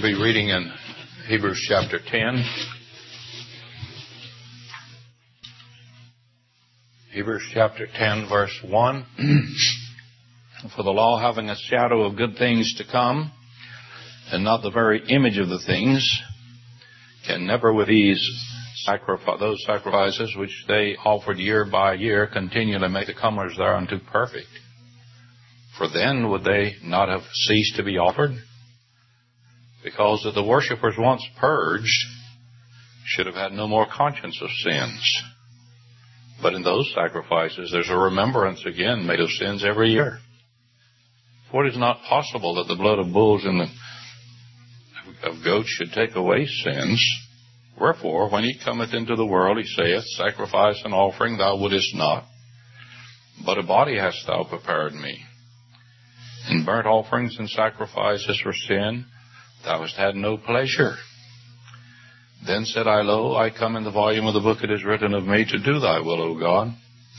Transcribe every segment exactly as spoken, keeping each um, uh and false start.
We'll be reading in Hebrews chapter ten. Hebrews chapter ten, verse one. For the law, having a shadow of good things to come, and not the very image of the things, can never with ease sacrifice those sacrifices which they offered year by year continually make the comers thereunto perfect. For then would they not have ceased to be offered? Because that the worshippers once purged should have had no more conscience of sins. But in those sacrifices there's a remembrance again made of sins every year. For it is not possible that the blood of bulls and the, of goats should take away sins. Wherefore, when he cometh into the world, he saith, Sacrifice and offering thou wouldest not, but a body hast thou prepared me. In burnt offerings and sacrifices for sin thou hast had no pleasure. Then said I, Lo, I come in the volume of the book it is written of me to do thy will, O God.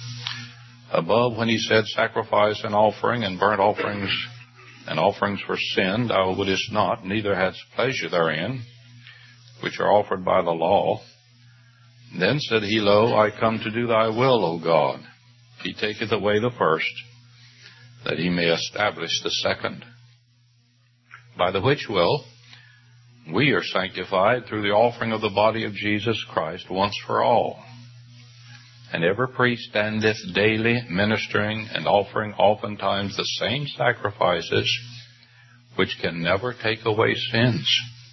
Above, when he said, Sacrifice and offering and burnt offerings and offerings for sin thou wouldest not, neither hadst pleasure therein, which are offered by the law. Then said he, Lo, I come to do thy will, O God. He taketh away the first, that he may establish the second. By the which will we are sanctified through the offering of the body of Jesus Christ once for all. And every priest standeth daily ministering and offering oftentimes the same sacrifices, which can never take away sins.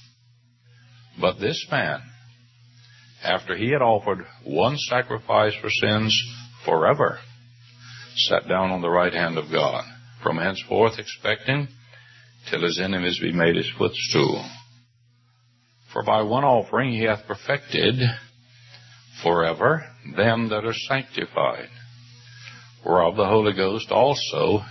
But this man, after he had offered one sacrifice for sins forever, sat down on the right hand of God, from henceforth expecting till his enemies be made his footstool. For by one offering he hath perfected forever them that are sanctified, whereof the Holy Ghost also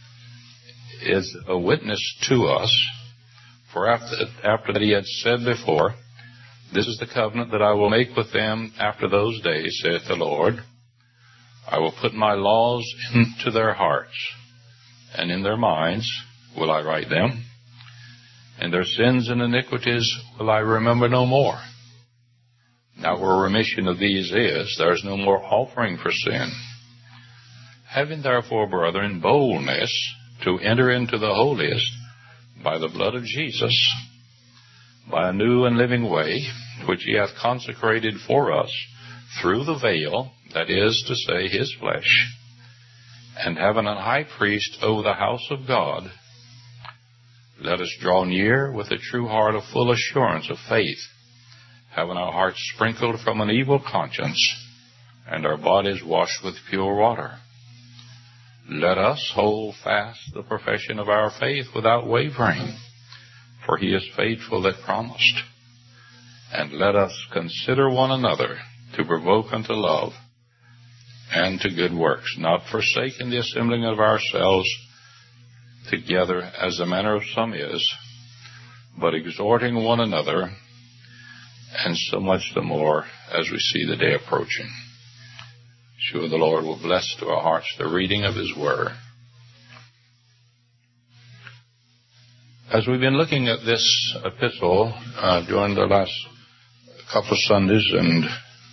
is a witness to us. For after, after that he had said before, This is the covenant that I will make with them after those days, saith the Lord. I will put my laws into their hearts, and in their minds will I write them, and their sins and iniquities will I remember no more. Now where remission of these is, there is no more offering for sin. Having therefore, brethren, boldness to enter into the holiest by the blood of Jesus, by a new and living way, which he hath consecrated for us through the veil, that is to say, his flesh, and having an high priest over the house of God, let us draw near with a true heart of full assurance of faith, having our hearts sprinkled from an evil conscience, and our bodies washed with pure water. Let us hold fast the profession of our faith without wavering, for he is faithful that promised. And let us consider one another to provoke unto love and to good works, not forsaking the assembling of ourselves together as the manner of some is, but exhorting one another, and so much the more as we see the day approaching. Sure, the Lord will bless to our hearts the reading of his word. As we've been looking at this epistle uh, during the last couple of Sundays, and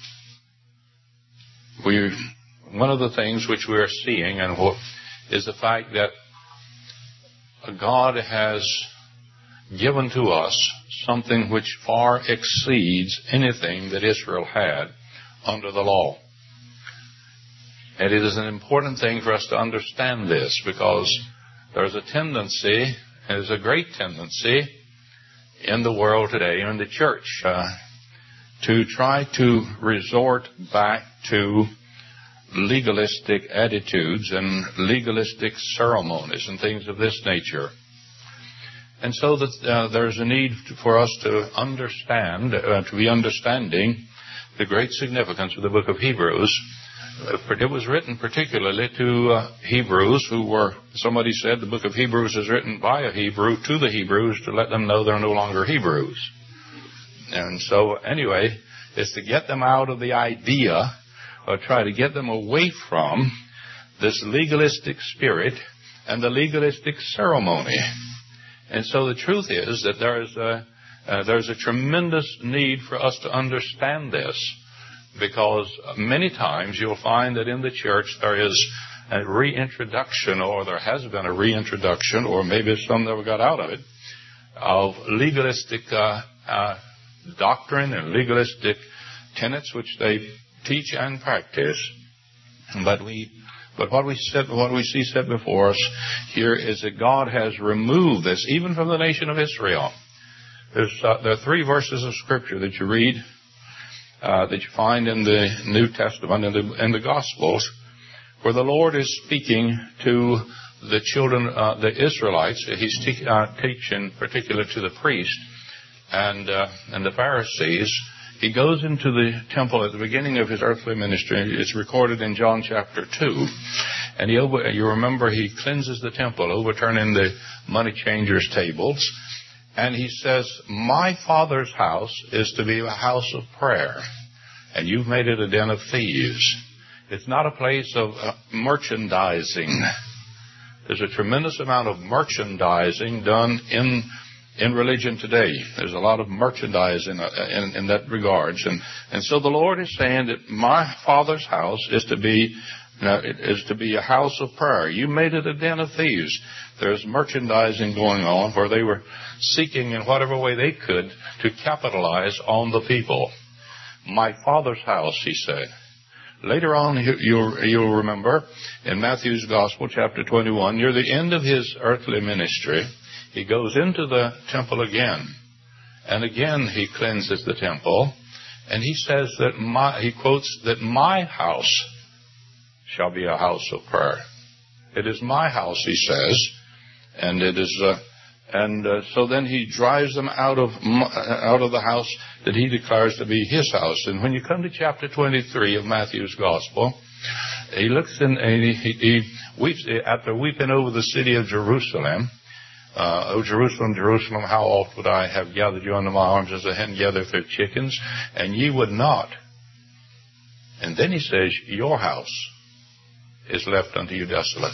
we, one of the things which we are seeing and what is the fact that God has given to us something which far exceeds anything that Israel had under the law. And it is an important thing for us to understand this, because there's a tendency, there's a great tendency in the world today, in the church, uh, to try to resort back to legalistic attitudes and legalistic ceremonies and things of this nature. And so that uh, there's a need for us to understand, uh, to be understanding the great significance of the book of Hebrews. Uh, it was written particularly to uh, Hebrews who were, somebody said the book of Hebrews is written by a Hebrew to the Hebrews to let them know they're no longer Hebrews. And so anyway, it's to get them out of the idea, or try to get them away from this legalistic spirit and the legalistic ceremony. And so the truth is that there is a, Uh, there's a tremendous need for us to understand this, because many times you'll find that in the church there is a reintroduction, or there has been a reintroduction, or maybe some never got out of it, of legalistic uh, uh, doctrine and legalistic tenets which they teach and practice. But we, but what we said, what we see set before us here is that God has removed this even from the nation of Israel. There's, uh, there are three verses of Scripture that you read, uh, that you find in the New Testament and the, in the Gospels, where the Lord is speaking to the children, uh, the Israelites. He's te- uh, teaching, particularly to the priest and uh, and the Pharisees. He goes into the temple at the beginning of his earthly ministry. It's recorded in John chapter two. And he over, you remember he cleanses the temple, overturning the money changers' tables. And he says, my Father's house is to be a house of prayer, and you've made it a den of thieves. It's not a place of uh, merchandising. There's a tremendous amount of merchandising done in in religion today. There's a lot of merchandising in, in, in that regards. And, and so the Lord is saying that my Father's house is to be uh, is to be a house of prayer. You made it a den of thieves. There's merchandising going on where they were seeking in whatever way they could to capitalize on the people. My Father's house, he said. Later on, you'll, you'll remember in Matthew's Gospel, chapter twenty-one, near the end of his earthly ministry, he goes into the temple again. And again, he cleanses the temple. And he says that my, he quotes that my house shall be a house of prayer. It is my house, he says. And it is, uh, and uh, so then he drives them out of out of the house that he declares to be his house. And when you come to chapter twenty-three of Matthew's Gospel, he looks in and he, he weeps after weeping over the city of Jerusalem. Uh, O Jerusalem, Jerusalem, how oft would I have gathered you under my arms as a hen gathereth her chickens, and ye would not. And then he says, your house is left unto you desolate.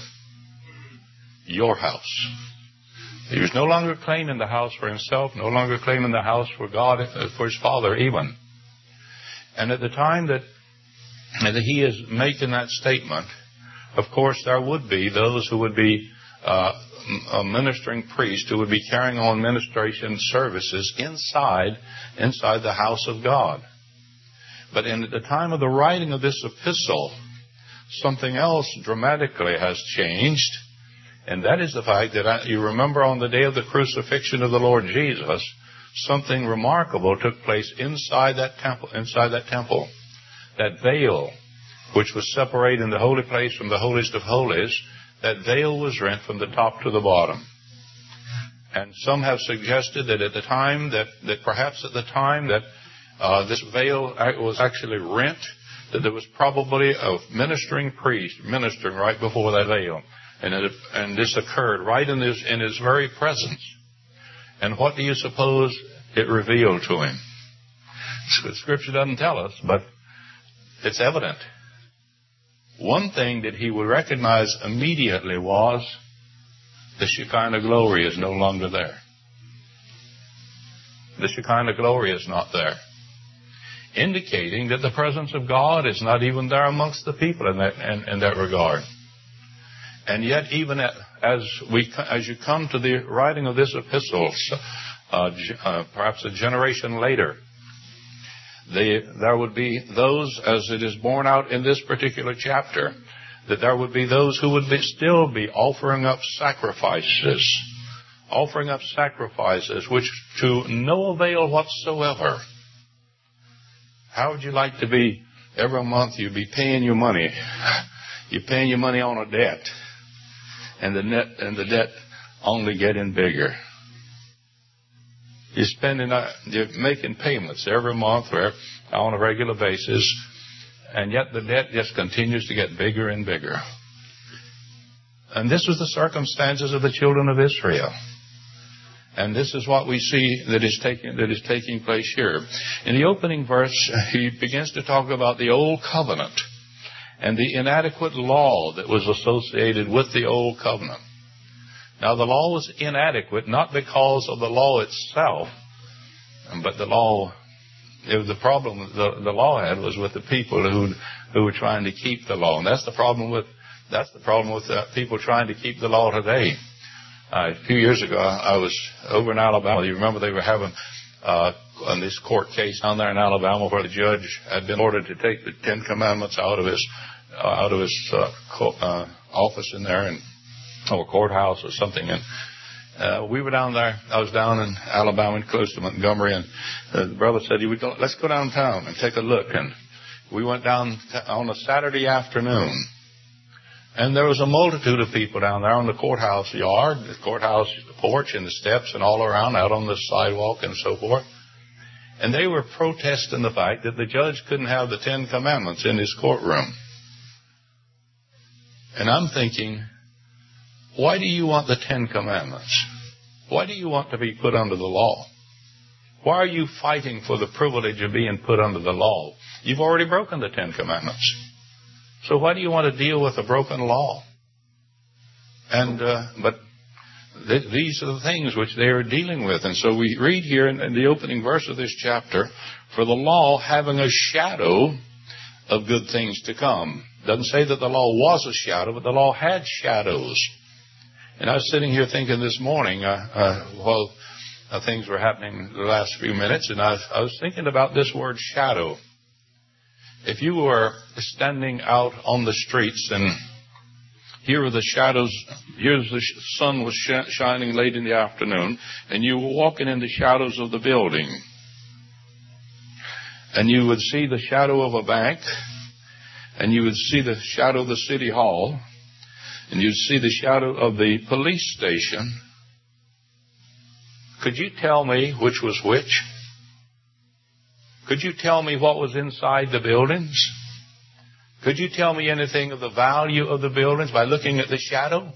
Your house. He was no longer claiming the house for himself, no longer claiming the house for God, for his Father even. And at the time that, that he is making that statement, of course there would be those who would be uh, a ministering priest who would be carrying on ministration services inside, inside the house of God. But in, at the time of the writing of this epistle, something else dramatically has changed. And that is the fact that I, you remember on the day of the crucifixion of the Lord Jesus, something remarkable took place inside that temple. Inside that temple, that veil, which was separating the holy place from the holiest of holies, that veil was rent from the top to the bottom. And some have suggested that at the time that, that perhaps at the time that uh, this veil was actually rent, that there was probably a ministering priest ministering right before that veil. And, it, and this occurred right in his, in his very presence. And what do you suppose it revealed to him? So Scripture doesn't tell us, but it's evident. One thing that he would recognize immediately was the Shekinah glory is no longer there. The Shekinah glory is not there. Indicating that the presence of God is not even there amongst the people in that, in, in that regard. And yet, even as we, as you come to the writing of this epistle, uh, uh, perhaps a generation later, they, there would be those, as it is borne out in this particular chapter, that there would be those who would be, still be offering up sacrifices, offering up sacrifices which to no avail whatsoever. How would you like to be, every month you'd be paying your money, you're paying your money on a debt, and the net and the debt only getting bigger. You're spending, you're making payments every month or on a regular basis, and yet the debt just continues to get bigger and bigger. And this was the circumstances of the children of Israel. And this is what we see that is taking that is taking place here. In the opening verse, he begins to talk about the old covenant and the inadequate law that was associated with the old covenant. Now, the law was inadequate not because of the law itself, but the law, it was the problem the, the law had was with the people who who were trying to keep the law. And that's the problem with that's the problem with uh, people trying to keep the law today. Uh, a few years ago, I, I was over in Alabama. You remember they were having uh, on this court case down there in Alabama where the judge had been ordered to take the Ten Commandments out of his uh, out of his uh, co- uh, office in there and or courthouse or something. And Uh, we were down there. I was down in Alabama, close to Montgomery, and uh, the brother said, "You would go, let's go downtown and take a look." And we went down t- on a Saturday afternoon, and there was a multitude of people down there on the courthouse yard, the courthouse porch, and the steps, and all around out on the sidewalk and so forth. And they were protesting the fact that the judge couldn't have the Ten Commandments in his courtroom. And I'm thinking, why do you want the Ten Commandments? Why do you want to be put under the law? Why are you fighting for the privilege of being put under the law? You've already broken the Ten Commandments. So why do you want to deal with a broken law? And uh, but th- these are the things which they are dealing with. And so we read here in, in the opening verse of this chapter, for the law having a shadow of good things to come. Doesn't say that the law was a shadow, but the law had shadows. And I was sitting here thinking this morning, uh, uh, while uh, things were happening the last few minutes, and I was, I was thinking about this word shadow. If you were standing out on the streets and here are the shadows, here's the sun was sh- shining late in the afternoon, and you were walking in the shadows of the building, and you would see the shadow of a bank, and you would see the shadow of the city hall, and you'd see the shadow of the police station. Could you tell me which was which? Could you tell me what was inside the buildings? Could you tell me anything of the value of the buildings by looking at the shadow?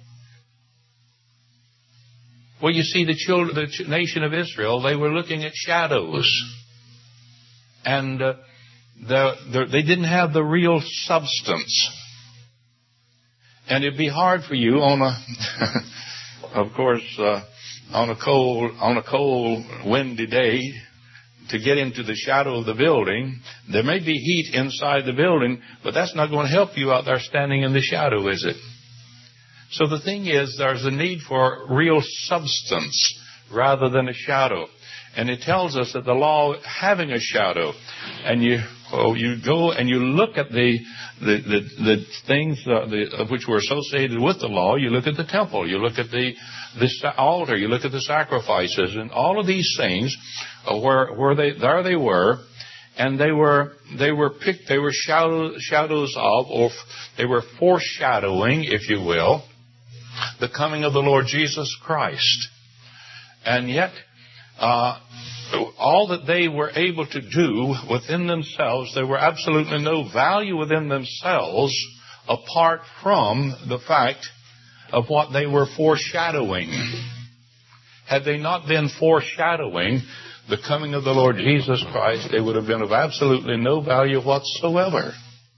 Well, you see, the children, the nation of Israel, they were looking at shadows. And uh, the, the, they didn't have the real substance. And it'd be hard for you on a, of course, uh, on a cold, on a cold, windy day to get into the shadow of the building. There may be heat inside the building, but that's not going to help you out there standing in the shadow, is it? So the thing is, there's a need for real substance rather than a shadow. And it tells us that the law having a shadow, and you oh, you go and you look at the the the, the things uh, the, which were associated with the law. You look at the temple, you look at the this altar, you look at the sacrifices, and all of these things, uh, where where they there they were, and they were they were picked, they were shadow, shadows of, or they were foreshadowing, if you will, the coming of the Lord Jesus Christ, and yet. Uh, all that they were able to do within themselves, there were absolutely no value within themselves apart from the fact of what they were foreshadowing. Had they not been foreshadowing the coming of the Lord Jesus Christ, they would have been of absolutely no value whatsoever.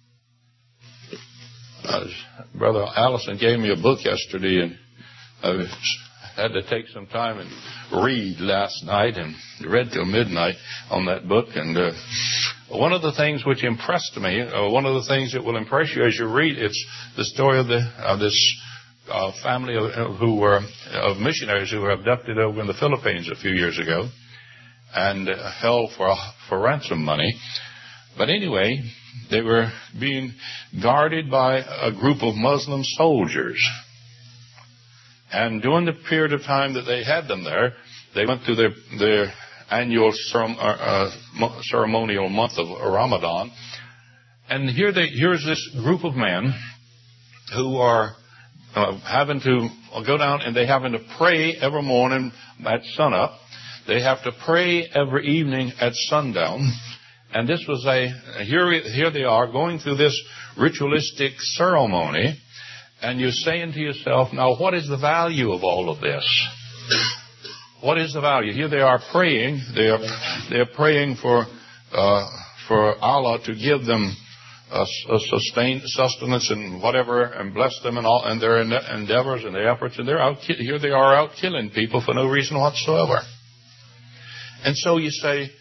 Uh, Brother Allison gave me a book yesterday, and I was had to take some time and read last night, and read till midnight on that book. And uh, one of the things which impressed me, uh, one of the things that will impress you as you read, it's the story of the of this uh, family of, who were of missionaries who were abducted over in the Philippines a few years ago and uh, held for for ransom money. But anyway, they were being guarded by a group of Muslim soldiers. And during the period of time that they had them there, they went through their, their annual uh, ceremonial month of Ramadan. And here they, here's this group of men who are uh, having to go down, and they having to pray every morning at sunup. They have to pray every evening at sundown. And this was a, here, here they are going through this ritualistic ceremony. And you're saying to yourself, now what is the value of all of this? What is the value? Here they are praying. They are they're praying for uh, for Allah to give them a, a sustained sustenance and whatever, and bless them in all and their endeavors and their efforts. And they're out here they are out killing people for no reason whatsoever. And so you say,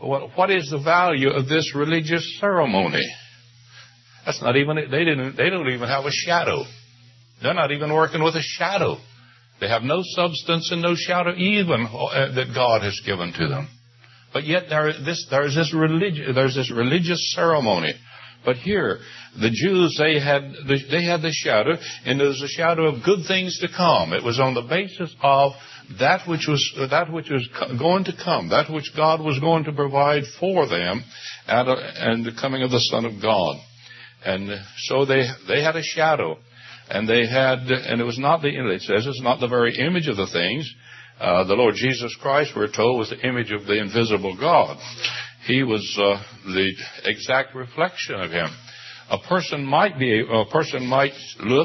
what, what is the value of this religious ceremony? That's not even, they didn't, they don't even have a shadow. They're not even working with a shadow. They have no substance and no shadow even uh, that God has given to them. But yet there, this, there's this religi- there's this religious ceremony. But here, the Jews, they had the, they had the shadow, and it was a shadow of good things to come. It was on the basis of that which was that which was going to come, that which God was going to provide for them, at a, and the coming of the Son of God. And so they they had a shadow, and they had, and it was not the. It says it's not the very image of the things. Uh, the Lord Jesus Christ, we're told, was the image of the invisible God. He was uh, the exact reflection of Him. A person might be, a person might look,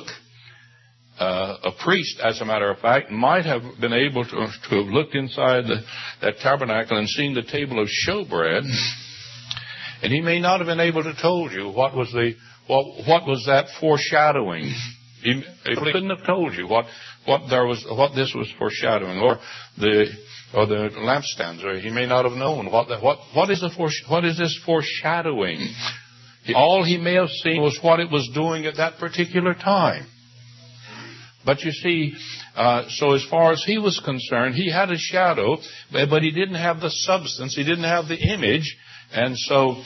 uh, a priest, as a matter of fact, might have been able to, to have looked inside the, that tabernacle and seen the table of showbread, and he may not have been able to told you what was the, what, what was that foreshadowing. He, he couldn't have told you what, what there was, what this was foreshadowing, or the, or the lampstands, or he may not have known what the, what what is the for, what is this foreshadowing. He, all he may have seen was what it was doing at that particular time. But you see, uh, so as far as he was concerned, he had a shadow, but he didn't have the substance. He didn't have the image, and so.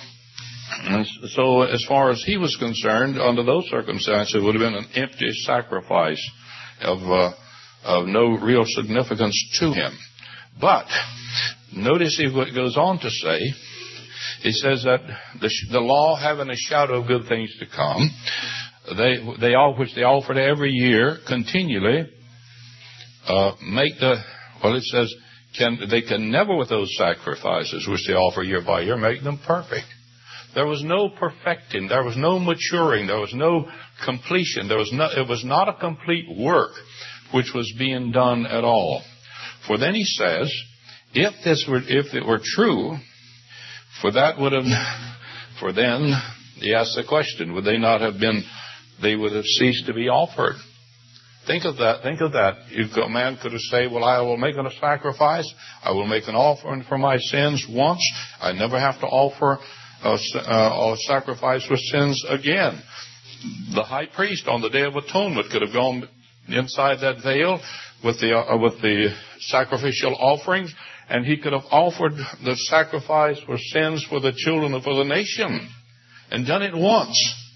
So as far as he was concerned, under those circumstances, it would have been an empty sacrifice of uh, of no real significance to him. But notice what it goes on to say. It says that the, the law having a shadow of good things to come, they they all which they offered every year continually uh, make the well. It says can they can never with those sacrifices which they offer year by year make them perfect. There was no perfecting. There was no maturing. There was no completion. There was no, it was not a complete work which was being done at all. For then he says, if this were, if it were true, for that would have, for then, he asks the question, would they not have been, they would have ceased to be offered. Think of that. Think of that. A man could have said, well, I will make a sacrifice. I will make an offering for my sins once. I never have to offer A, uh, a sacrifice for sins again. The high priest on the Day of Atonement could have gone inside that veil with the uh, with the sacrificial offerings, and he could have offered the sacrifice for sins for the children of the nation, and done it once,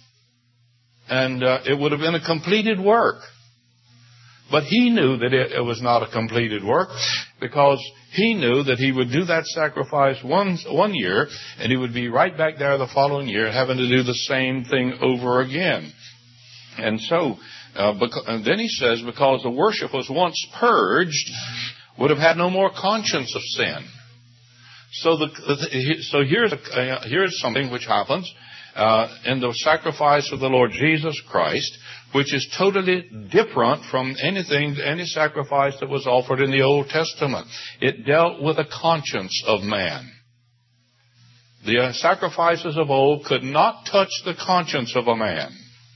and uh, it would have been a completed work. But he knew that it, it was not a completed work, because he knew that he would do that sacrifice one, one year, and he would be right back there the following year having to do the same thing over again. And so, uh, because, and then he says, because the worship was once purged, would have had no more conscience of sin. So, the, so here's, a, uh, here's something which happens uh, in the sacrifice of the Lord Jesus Christ, which is totally different from anything, any sacrifice that was offered in the Old Testament. It dealt with the conscience of man. The sacrifices of old could not touch the conscience of a man.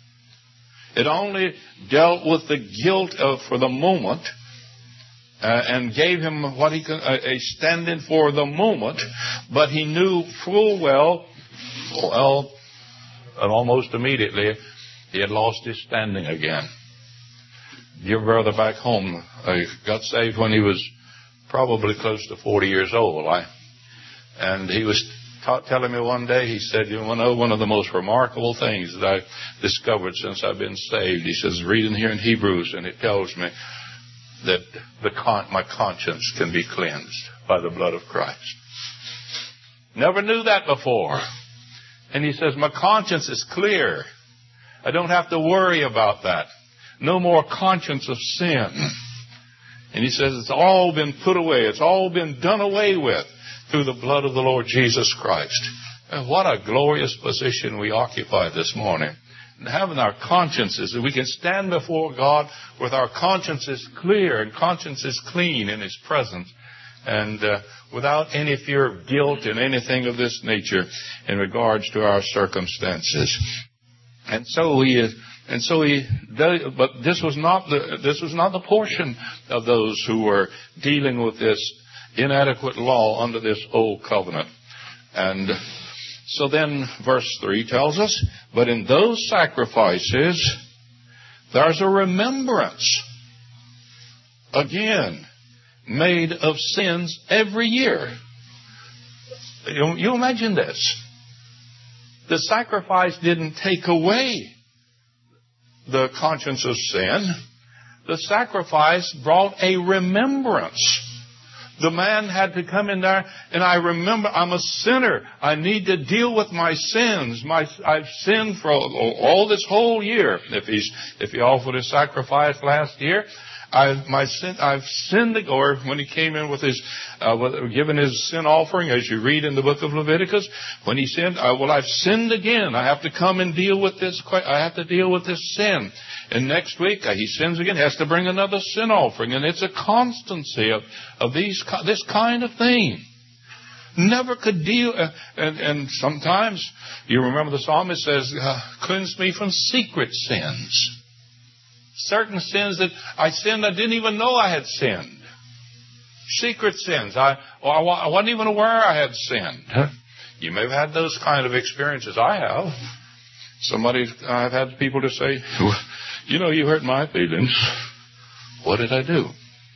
It only dealt with the guilt of, for the moment, uh, and gave him what he could, a, a stand-in for the moment, but he knew full well, well, and almost immediately, he had lost his standing again. Your brother back home uh, got saved when he was probably close to forty years old. I, and he was ta- telling me one day, he said, you know, one of the most remarkable things that I've discovered since I've been saved, he says, reading here in Hebrews, and it tells me that the con- my conscience can be cleansed by the blood of Christ. Never knew that before. And he says, my conscience is clear. I don't have to worry about that. No more conscience of sin. And he says it's all been put away. It's all been done away with through the blood of the Lord Jesus Christ. And what a glorious position we occupy this morning. And having our consciences, that we can stand before God with our consciences clear and consciences clean in His presence. And uh, without any fear of guilt and anything of this nature in regards to our circumstances. And so he is, and so he, but this was not the, this was not the portion of those who were dealing with this inadequate law under this old covenant. And so then verse three tells us, but in those sacrifices, there's a remembrance, again, made of sins every year. You, you imagine this. The sacrifice didn't take away the conscience of sin. The sacrifice brought a remembrance. The man had to come in there, and I remember I'm a sinner. I need to deal with my sins. My, I've sinned for all, all this whole year. If he's, if he offered a sacrifice last year, I've, my sin, I've sinned, or when he came in with his, uh, with, given his sin offering, as you read in the book of Leviticus, when he sinned, uh, well, I've sinned again. I have to come and deal with this, I have to deal with this sin. And next week, uh, he sins again, he has to bring another sin offering. And it's a constancy of, of these, this kind of thing. Never could deal, uh, and, and sometimes, you remember the psalmist says, uh, cleanse me from secret sins. Certain sins that I sinned, I didn't even know I had sinned. Secret sins. I, I wasn't even aware I had sinned. You may have had those kind of experiences. I have. Somebody, I've had people to say, you know, you hurt my feelings. What did I do?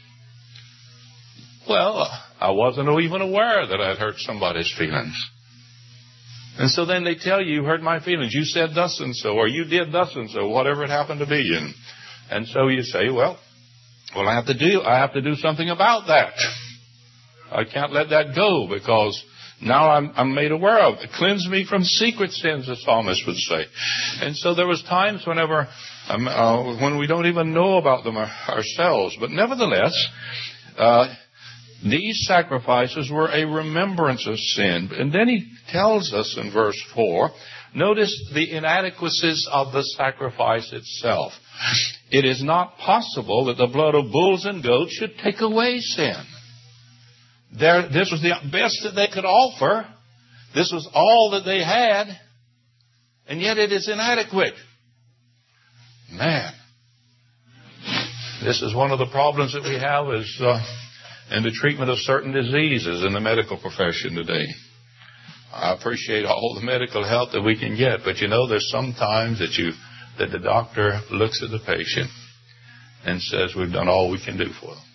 Well, I wasn't even aware that I'd hurt somebody's feelings. And so then they tell you, you hurt my feelings. You said thus and so, or you did thus and so, whatever it happened to be. And And so you say, well, well, I have to do, I have to do something about that. I can't let that go because now I'm, I'm made aware of it. Cleanse me from secret sins, the psalmist would say. And so there was times whenever, um, uh, when we don't even know about them ourselves. But nevertheless, uh, these sacrifices were a remembrance of sin. And then he tells us in verse four, notice the inadequacies of the sacrifice itself. It is not possible that the blood of bulls and goats should take away sin. There, this was the best that they could offer. This was all that they had. And yet it is inadequate. Man, this is one of the problems that we have is uh, in the treatment of certain diseases in the medical profession today. I appreciate all the medical help that we can get, but you know, there's sometimes that you that the doctor looks at the patient and says, we've done all we can do for them.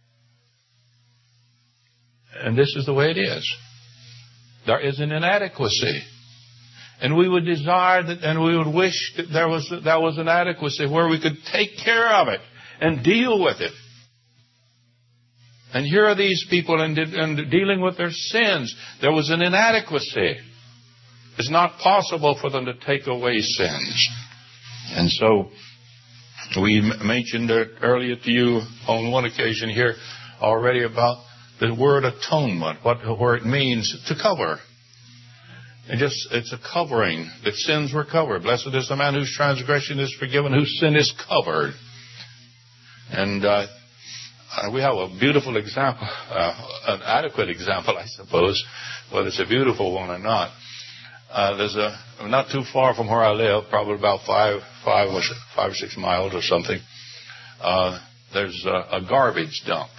And this is the way it is. There is an inadequacy. And we would desire that, and we would wish that there was, that was an adequacy where we could take care of it and deal with it. And here are these people and, and dealing with their sins. There was an inadequacy. It's not possible for them to take away sins. And so we mentioned earlier to you on one occasion here already about the word atonement, what where it means to cover. And just it's a covering that sins were covered. Blessed is the man whose transgression is forgiven, whose sin is covered. And uh, we have a beautiful example, uh, an adequate example, I suppose, whether it's a beautiful one or not. Uh, there's a, not too far from where I live, probably about five, five, or five or six miles or something. Uh, there's a, a garbage dump.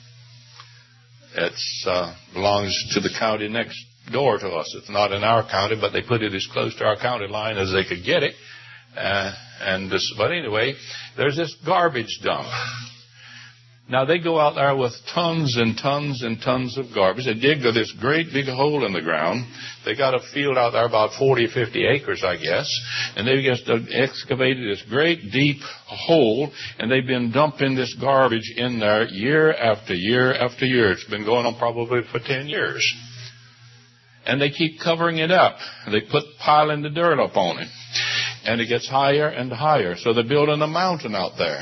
It uh, belongs to the county next door to us. It's not in our county, but they put it as close to our county line as they could get it. Uh, and this, but anyway, there's this garbage dump. Now, they go out there with tons and tons and tons of garbage. They dig this great big hole in the ground. They got a field out there about forty, fifty acres, I guess. And they've just excavated this great deep hole, and they've been dumping this garbage in there year after year after year. It's been going on probably for ten years. And they keep covering it up. They put piling the dirt up on it. And it gets higher and higher. So they're building a mountain out there.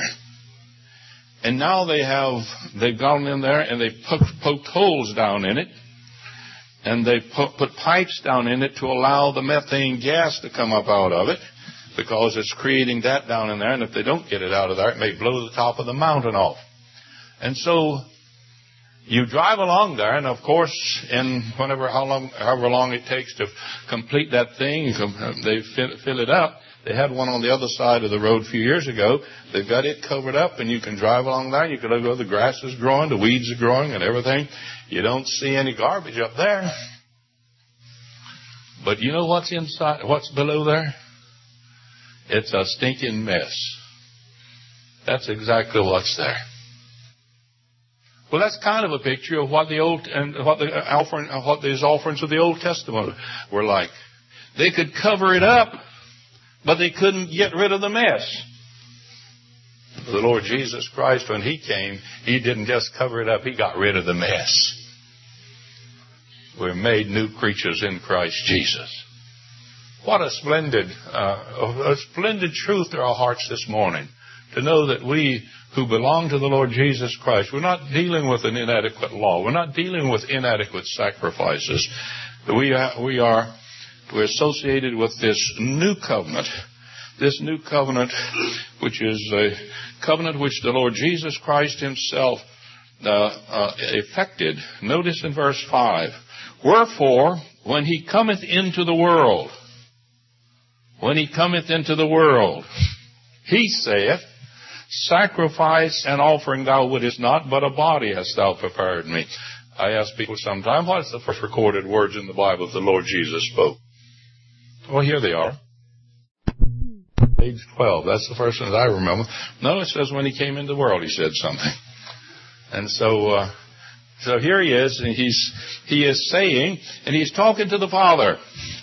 And now they have, they've gone in there and they've poked, poked holes down in it. And they've put, put pipes down in it to allow the methane gas to come up out of it. Because it's creating that down in there. And if they don't get it out of there, it may blow the top of the mountain off. And so you drive along there, and of course, in whenever, how long, however long it takes to complete that thing, they fill, fill it up. They had one on the other side of the road a few years ago. They've got it covered up, and you can drive along there. You can look where the grass is growing, the weeds are growing, and everything. You don't see any garbage up there. But you know what's inside, what's below there? It's a stinking mess. That's exactly what's there. Well, that's kind of a picture of what the old and what the offering, what these offerings of the Old Testament were like. They could cover it up, but they couldn't get rid of the mess. The Lord Jesus Christ, when He came, He didn't just cover it up, He got rid of the mess. We're made new creatures in Christ Jesus. What a splendid, uh, a splendid truth to our hearts this morning. To know that we who belong to the Lord Jesus Christ, we're not dealing with an inadequate law. We're not dealing with inadequate sacrifices. We are, we are, we're associated with this new covenant. This new covenant, which is a covenant which the Lord Jesus Christ Himself uh, uh, effected. Notice in verse five. Wherefore, when He cometh into the world, when He cometh into the world, He saith, sacrifice and offering thou wouldest not, but a body hast thou prepared me. I ask people sometimes, what is the first recorded words in the Bible that the Lord Jesus spoke? Well, here they are. Page twelve. That's the first one that I remember. No, it says when He came into the world, He said something. And so, uh, so here He is, and He's, He is saying, and He's talking to the Father.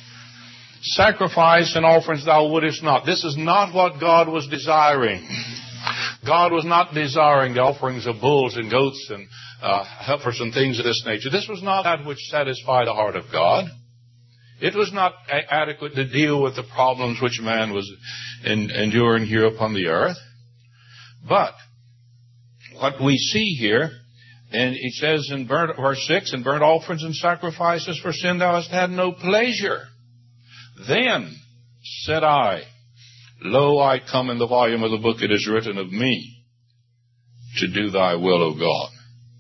Sacrifice and offerings thou wouldest not. This is not what God was desiring. God was not desiring the offerings of bulls and goats and uh, heifers and things of this nature. This was not that which satisfied the heart of God. It was not a- adequate to deal with the problems which man was in, enduring here upon the earth. But what we see here, and it says in burnt, verse six, in burnt offerings and sacrifices for sin thou hast had no pleasure. Then said I, Lo, I come, in the volume of the book it is written of me, to do thy will, O God.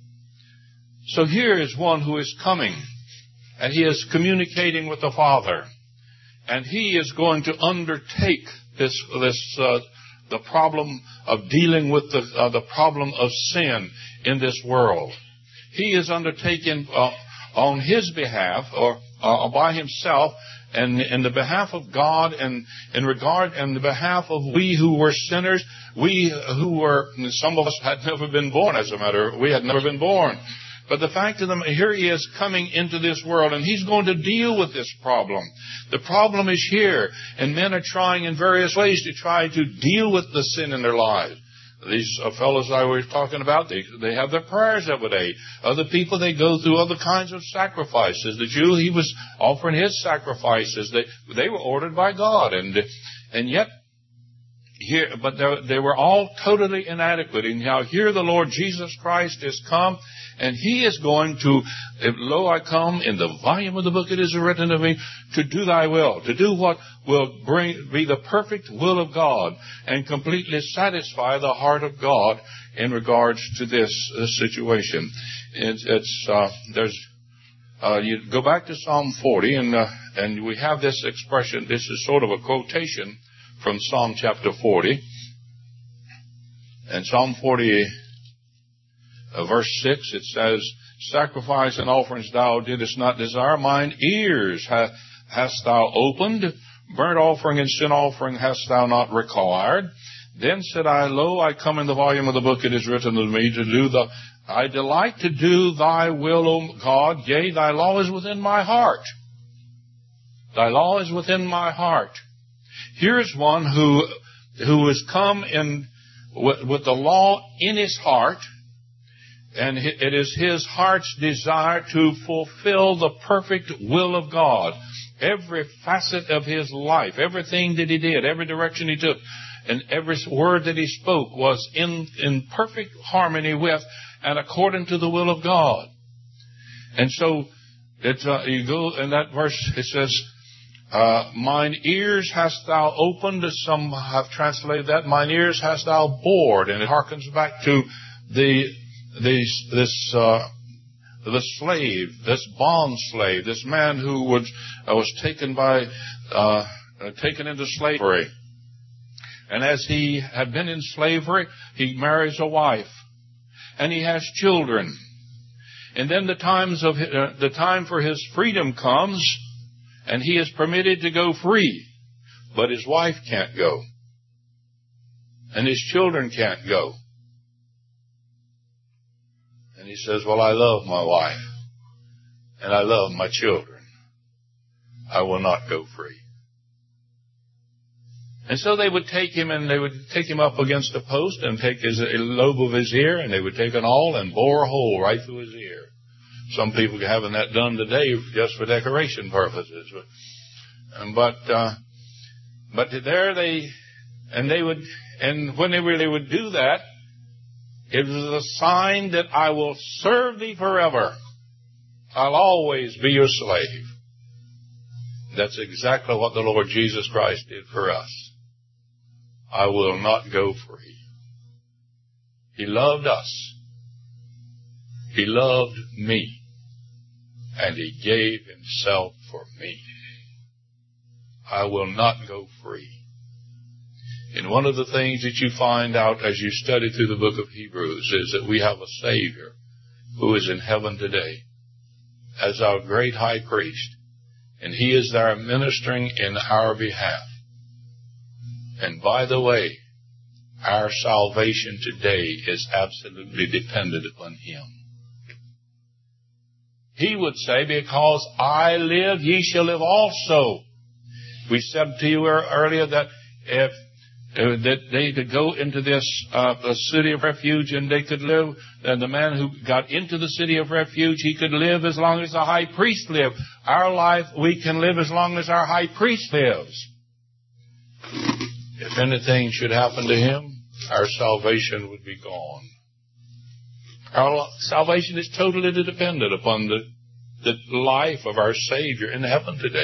So here is one who is coming, and he is communicating with the Father, and he is going to undertake this, this, uh, the problem of dealing with the, uh, the problem of sin in this world. He is undertaking uh, on his behalf, or uh, by himself, and in the behalf of God, and in regard, and the behalf of we who were sinners, we who were, some of us had never been born, as a matter, we had never been born. But the fact of the matter, here He is coming into this world, and He's going to deal with this problem. The problem is here, and men are trying in various ways to try to deal with the sin in their lives. These uh, fellows I was talking about, they, they have their prayers every day. Other people, they go through other kinds of sacrifices. The Jew, he was offering his sacrifices. They, they were ordered by God. And, and yet, here, but they were all totally inadequate. And now here the Lord Jesus Christ is come, and He is going to, lo, I come, in the volume of the book it is written of me, to do thy will, to do what will bring, be the perfect will of God, and completely satisfy the heart of God in regards to this, this situation. It's, it's uh, there's, uh, you go back to Psalm forty, and uh, and we have this expression. This is sort of a quotation from Psalm chapter forty. And Psalm forty, uh, verse six, it says, sacrifice and offerings thou didst not desire, mine ears ha- hast thou opened, burnt offering and sin offering hast thou not required. Then said I, Lo, I come, in the volume of the book it is written of me, to do the, I delight to do thy will, O God, yea, thy law is within my heart. Thy law is within my heart. Here is one who, who has come in with, with the law in his heart, and it is his heart's desire to fulfill the perfect will of God. Every facet of his life, everything that he did, every direction he took, and every word that he spoke was in, in perfect harmony with and according to the will of God. And so, it's, uh, you go in that verse, it says, Uh, mine ears hast thou opened. Some have translated that. Mine ears hast thou bored. And it harkens back to the, the this, uh, the slave, this bond slave, this man who was, uh, was taken by, uh, taken into slavery. And as he had been in slavery, he marries a wife. And he has children. And then the times of, uh, the time for his freedom comes. and he is permitted to go free, but his wife can't go, and his children can't go. And he says, well, I love my wife, and I love my children. I will not go free. And so they would take him, and they would take him up against a post and take his a lobe of his ear, and they would take an awl and bore a hole right through his ear. Some people are having that done today just for decoration purposes. But, but, uh, but there they, and they would, and when they really would do that, it was a sign that I will serve thee forever. I'll always be your slave. That's exactly what the Lord Jesus Christ did for us. I will not go free. He loved us. He loved me. And he gave himself for me. I will not go free. And one of the things that you find out as you study through the book of Hebrews is that we have a Savior who is in heaven today as our great high priest. And he is there ministering in our behalf. And by the way, our salvation today is absolutely dependent upon him. He would say, because I live, ye shall live also. We said to you earlier that if uh, that they could go into this uh, city of refuge and they could live, and the man who got into the city of refuge, he could live as long as the high priest lived. Our life, we can live as long as our high priest lives. If anything should happen to him, our salvation would be gone. Our salvation is totally dependent upon the, the life of our Savior in heaven today.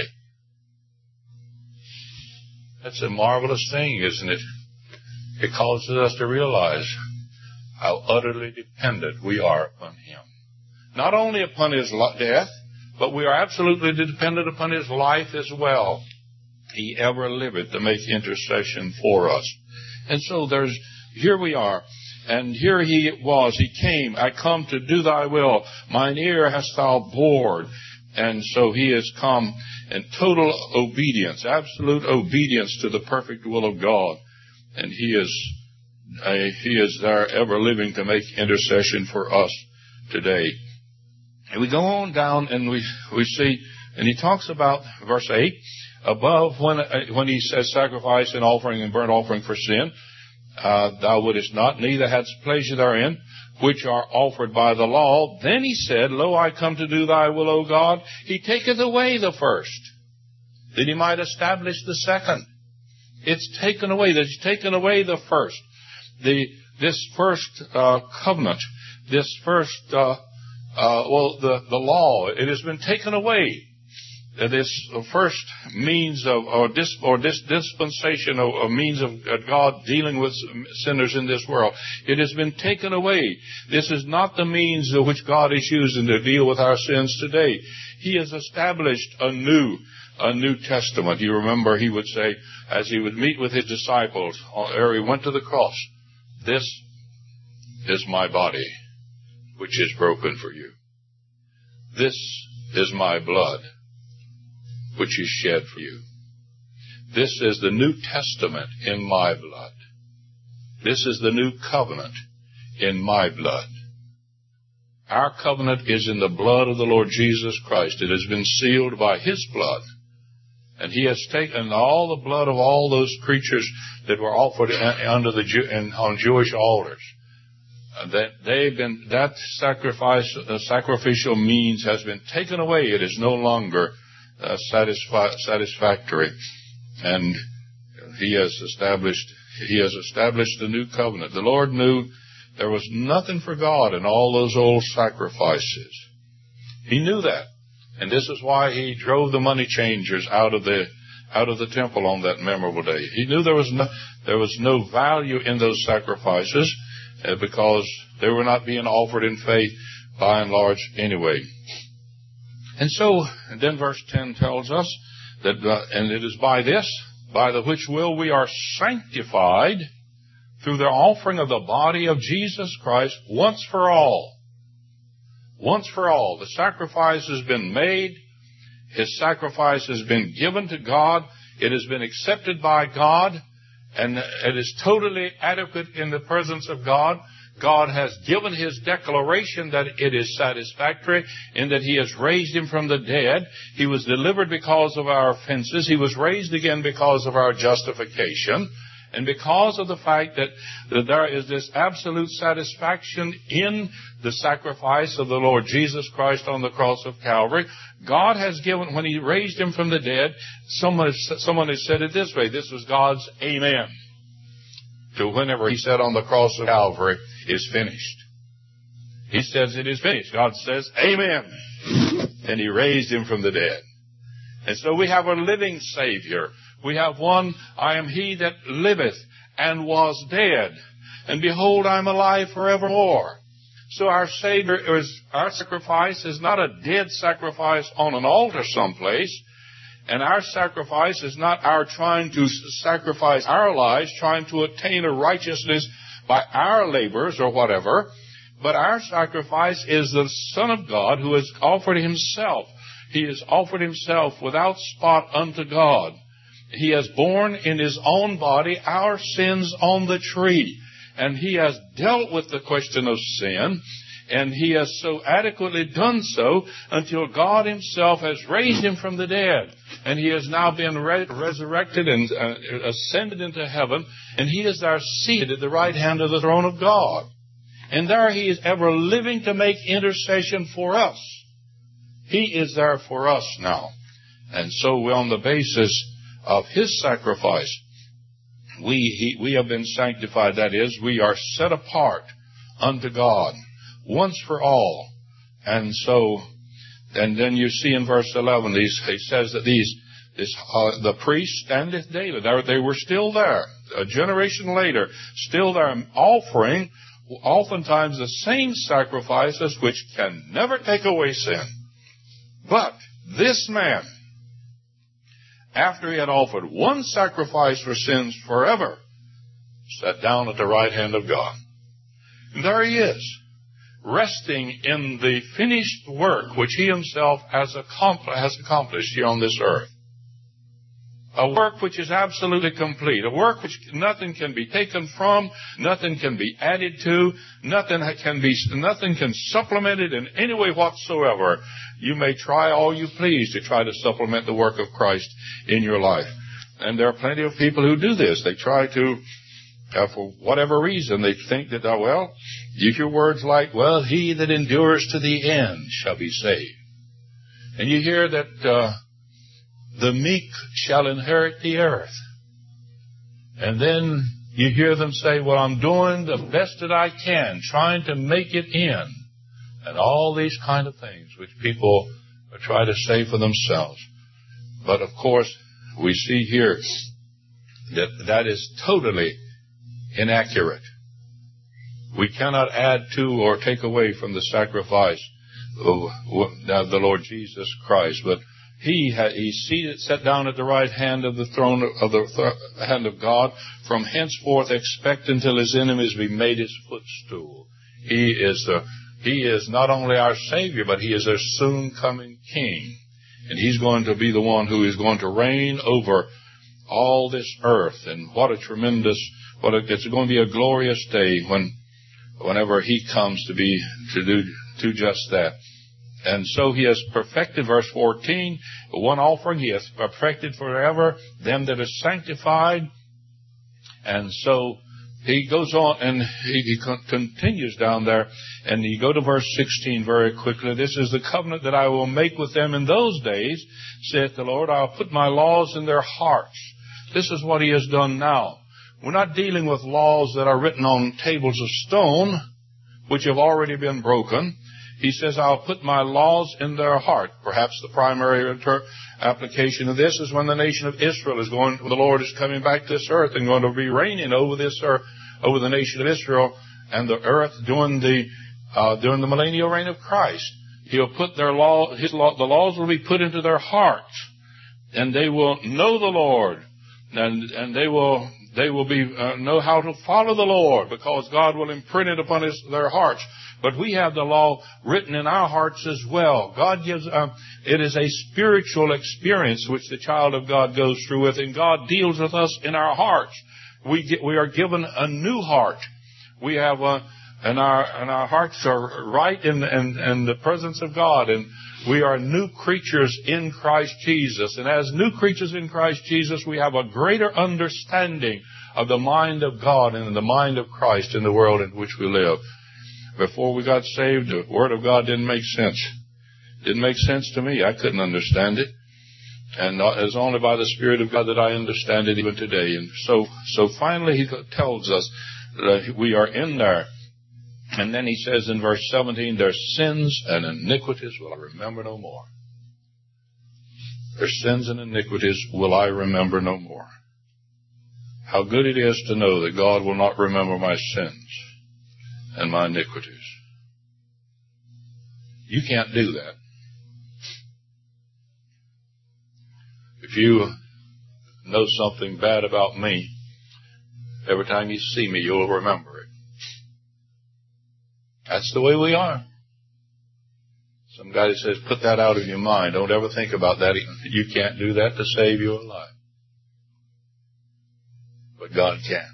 That's a marvelous thing, isn't it? It causes us to realize how utterly dependent we are upon him. Not only upon his death, but we are absolutely dependent upon his life as well. He ever liveth to make intercession for us. And so there's, here we are. And here he was. He came. I come to do thy will. Mine ear hast thou bored. And so he has come in total obedience, absolute obedience to the perfect will of God. And he is, uh, he is there ever living to make intercession for us today. And we go on down and we, we see, and he talks about verse eight, above when, uh, when he says sacrifice and offering and burnt offering for sin, uh, thou wouldest not, neither hadst pleasure therein, which are offered by the law. Then he said, Lo, I come to do thy will, O God. He taketh away the first, that he might establish the second. It's taken away. It's taken away the first. The, this first, uh, covenant, this first, uh, uh, well, the, the law, it has been taken away. This first means of, or this, or this dispensation of, of means of God dealing with sinners in this world, it has been taken away. This is not the means of which God is using to deal with our sins today. He has established a new, a New Testament. You remember he would say, as he would meet with his disciples, ere he went to the cross, this is my body, which is broken for you. This is my blood, which is shed for you. This is the New Testament in my blood. This is the new covenant in my blood. Our covenant is in the blood of the Lord Jesus Christ. It has been sealed by his blood. And he has taken all the blood of all those creatures that were offered under the Jew, in, on Jewish altars. Uh, that they've been, that sacrifice, uh, sacrificial means has been taken away. It is no longer Uh, satisfi- satisfactory, and he has established he has established the new covenant. The Lord knew there was nothing for God in all those old sacrifices. He knew that, and this is why he drove the money changers out of the out of the temple on that memorable day. He knew there was no there was no value in those sacrifices uh, because they were not being offered in faith by and large anyway. And so, and then verse ten tells us that, uh, and it is by this, by the which will we are sanctified through the offering of the body of Jesus Christ once for all. Once for all. The sacrifice has been made. His sacrifice has been given to God. It has been accepted by God, and it is totally adequate in the presence of God. God has given His declaration that it is satisfactory in that He has raised Him from the dead. He was delivered because of our offenses. He was raised again because of our justification. And because of the fact that, that there is this absolute satisfaction in the sacrifice of the Lord Jesus Christ on the cross of Calvary, God has given, when He raised Him from the dead, someone, someone has said it this way, this was God's amen to whenever He said on the cross of Calvary, is finished. He says it is finished. God says, amen. And He raised Him from the dead. And so we have a living Savior. We have one, I am He that liveth and was dead. And behold, I am alive forevermore. So our Savior is, our sacrifice is not a dead sacrifice on an altar someplace. And our sacrifice is not our trying to sacrifice our lives, trying to attain a righteousness by our labors or whatever. But our sacrifice is the Son of God who has offered Himself. He has offered Himself without spot unto God. He has borne in His own body our sins on the tree. And He has dealt with the question of sin. And He has so adequately done so until God Himself has raised Him from the dead. And He has now been re- resurrected and uh, ascended into heaven. And He is there seated at the right hand of the throne of God. And there He is ever living to make intercession for us. He is there for us now. And so we, on the basis of His sacrifice, we, he, we have been sanctified. That is, we are set apart unto God once for all. And so, and then you see in verse eleven, these, he says that these, this, uh, the priest standeth daily. They, they were still there, a generation later, still there, offering oftentimes the same sacrifices which can never take away sin. But this man, after he had offered one sacrifice for sins forever, sat down at the right hand of God. And there he is, resting in the finished work which He Himself has accomplished here on this earth. A work which is absolutely complete. A work which nothing can be taken from, nothing can be added to, nothing can be, nothing can supplement it in any way whatsoever. You may try all you please to try to supplement the work of Christ in your life. And there are plenty of people who do this. They try to, uh, for whatever reason, they think that, uh, well, you hear words like, well, he that endures to the end shall be saved. And you hear that, uh, the meek shall inherit the earth. And then you hear them say, well, I'm doing the best that I can, trying to make it in. And all these kind of things which people try to say for themselves. But of course, we see here that that is totally inaccurate. We cannot add to or take away from the sacrifice of the Lord Jesus Christ, but He ha, he's seated, set down at the right hand of the throne of the th- hand of God. From henceforth, expect until His enemies be made His footstool. He is the, He is not only our Savior, but He is our soon coming King, and He's going to be the one who is going to reign over all this earth. And what a tremendous, what a, it's going to be a glorious day when, whenever He comes to be to do to just that. And so He has perfected, verse fourteen, one offering He has perfected forever them that are sanctified. And so He goes on and He, he con- continues down there, and you go to verse sixteen very quickly. This is the covenant that I will make with them in those days, saith the Lord. I'll put my laws in their hearts. This is what He has done now. We're not dealing with laws that are written on tables of stone, which have already been broken. He says, I'll put my laws in their heart. Perhaps the primary inter- application of this is when the nation of Israel is going, the Lord is coming back to this earth and going to be reigning over this earth, over the nation of Israel and the earth during the, uh, during the millennial reign of Christ. He'll put their law, His law, the laws will be put into their hearts, and they will know the Lord, and, and they will, They will be uh, know how to follow the Lord, because God will imprint it upon his, their hearts. But we have the law written in our hearts as well. God gives, um, it is a spiritual experience which the child of God goes through with, and God deals with us in our hearts. We get, we are given a new heart. We have a, and our, and our hearts are right in, in, in the presence of God, and we are new creatures in Christ Jesus. And as new creatures in Christ Jesus, we have a greater understanding of the mind of God and the mind of Christ in the world in which we live. Before we got saved, the Word of God didn't make sense. Didn't make sense to me. I couldn't understand it. And it's only by the Spirit of God that I understand it even today. And so, so finally he tells us that we are in there. And then he says in verse seventeen, their sins and iniquities will I remember no more. Their sins and iniquities will I remember no more. How good it is to know that God will not remember my sins and my iniquities. You can't do that. If you know something bad about me, every time you see me, you'll remember it. That's the way we are. Some guy says, put that out of your mind. Don't ever think about that. You can't do that to save your life. But God can.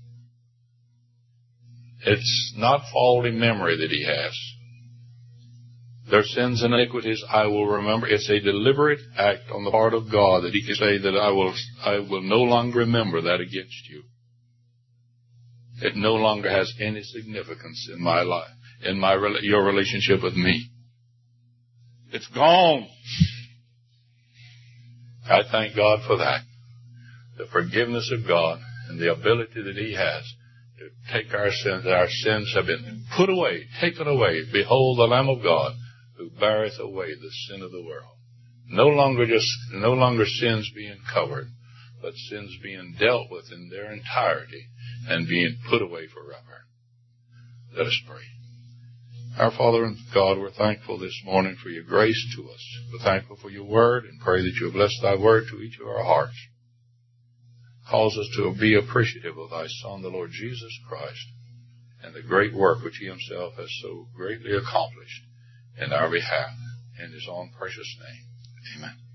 It's not faulty memory that he has. Their sins and iniquities I will remember. It's a deliberate act on the part of God that he can say that I will, I will no longer remember that against you. It no longer has any significance in my life, in my your relationship with me. It's gone. I thank God for that. The forgiveness of God and the ability that he has to take our sins. Our sins have been put away, taken away. Behold the Lamb of God who beareth away the sin of the world. No longer just, no longer sins being covered, but sins being dealt with in their entirety and being put away forever. Let us pray. Our Father and God, we're thankful this morning for your grace to us. We're thankful for your word and pray that you'll bless thy word to each of our hearts. Cause us to be appreciative of thy Son, the Lord Jesus Christ, and the great work which he himself has so greatly accomplished in our behalf. In his own precious name. Amen.